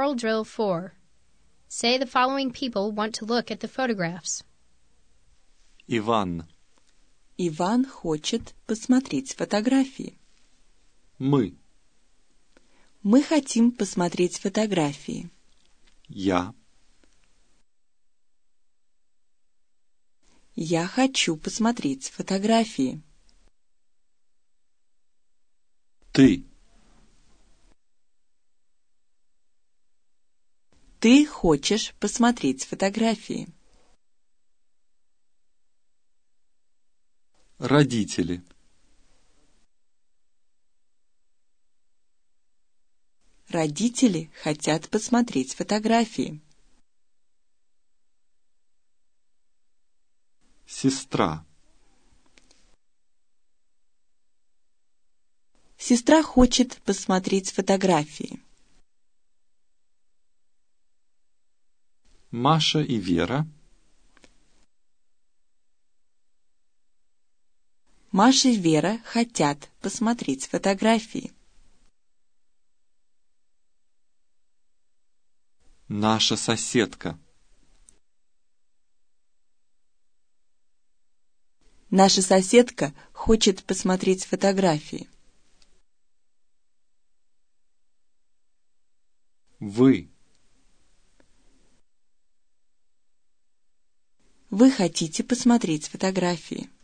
Oral Drill 4. Say the following people want to look at the photographs. Иван. Иван хочет посмотреть фотографии. Мы. Мы хотим посмотреть фотографии. Я. Я хочу посмотреть фотографии. Ты. Ты хочешь посмотреть фотографии. Родители. Родители хотят посмотреть фотографии. Сестра. Сестра хочет посмотреть фотографии. Маша и Вера. Маша и Вера хотят посмотреть фотографии. Наша соседка. Наша соседка хочет посмотреть фотографии. Вы. Вы хотите посмотреть фотографии.